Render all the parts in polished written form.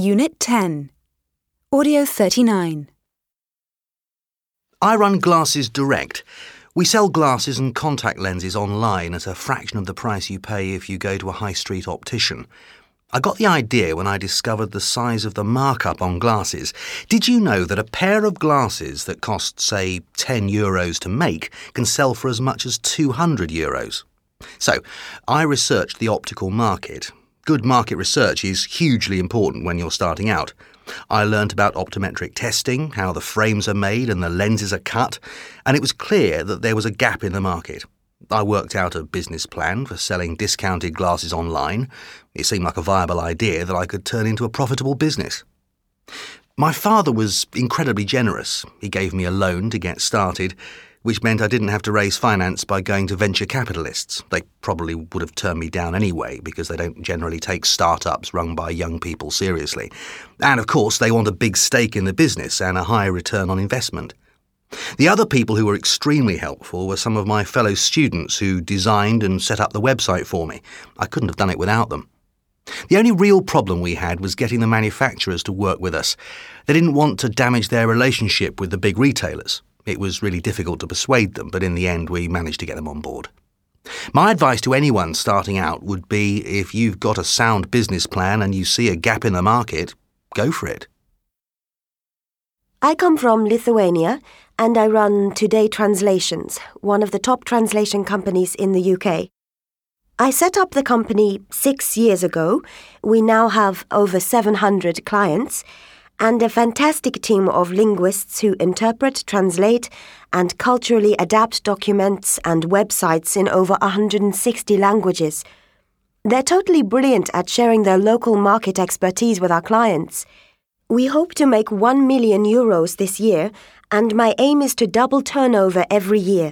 Unit 10. Audio 39. I run Glasses Direct. We sell glasses and contact lenses online at a fraction of the price you pay if you go to a high street optician. I got the idea when I discovered the size of the markup on glasses. Did you know that a pair of glasses that cost, say, €10 to make can sell for as much as €200? So, I researched the optical market. Good market research is hugely important when you're starting out. I learnt about optometric testing, how the frames are made and the lenses are cut, and it was clear that there was a gap in the market. I worked out a business plan for selling discounted glasses online. It seemed like a viable idea that I could turn into a profitable business. My father was incredibly generous. He gave me a loan to get started, which meant I didn't have to raise finance by going to venture capitalists. They probably would have turned me down anyway because they don't generally take startups run by young people seriously. And of course, they want a big stake in the business and a high return on investment. The other people who were extremely helpful were some of my fellow students who designed and set up the website for me. I couldn't have done it without them. The only real problem we had was getting the manufacturers to work with us. They didn't want to damage their relationship with the big retailers. It was really difficult to persuade them, but in the end we managed to get them on board. My advice to anyone starting out would be, if you've got a sound business plan and you see a gap in the market, go for it. I come from Lithuania and I run Today Translations, one of the top translation companies in the UK. I set up the company 6 years ago. We now have over 700 clients and a fantastic team of linguists who interpret, translate, and culturally adapt documents and websites in over 160 languages. They're totally brilliant at sharing their local market expertise with our clients. We hope to make €1 million this year, and my aim is to double turnover every year.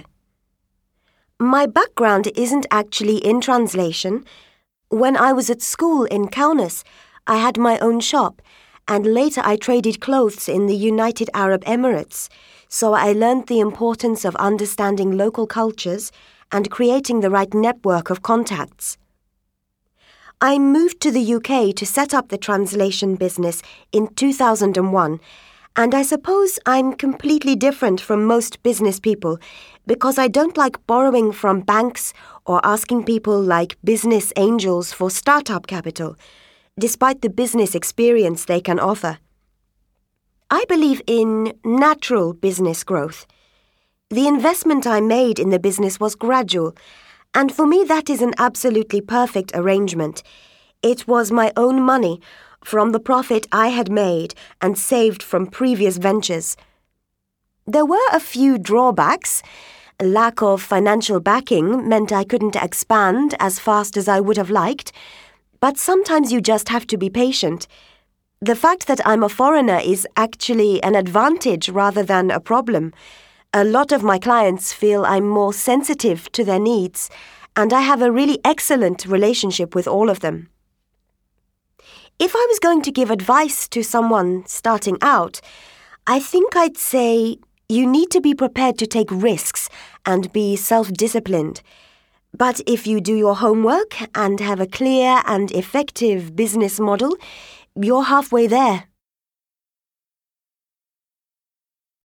My background isn't actually in translation. When I was at school in Kaunas, I had my own shop, and later I traded clothes in the United Arab Emirates, so I learned the importance of understanding local cultures and creating the right network of contacts. I moved to the UK to set up the translation business in 2001, and I suppose I'm completely different from most business people because I don't like borrowing from banks or asking people like business angels for startup capital, despite the business experience they can offer. I believe in natural business growth. The investment I made in the business was gradual, and for me that is an absolutely perfect arrangement. It was my own money from the profit I had made and saved from previous ventures. There were a few drawbacks. Lack of financial backing meant I couldn't expand as fast as I would have liked, but sometimes you just have to be patient. The fact that I'm a foreigner is actually an advantage rather than a problem. A lot of my clients feel I'm more sensitive to their needs, and I have a really excellent relationship with all of them. If I was going to give advice to someone starting out, I think I'd say you need to be prepared to take risks and be self-disciplined. But if you do your homework and have a clear and effective business model, you're halfway there.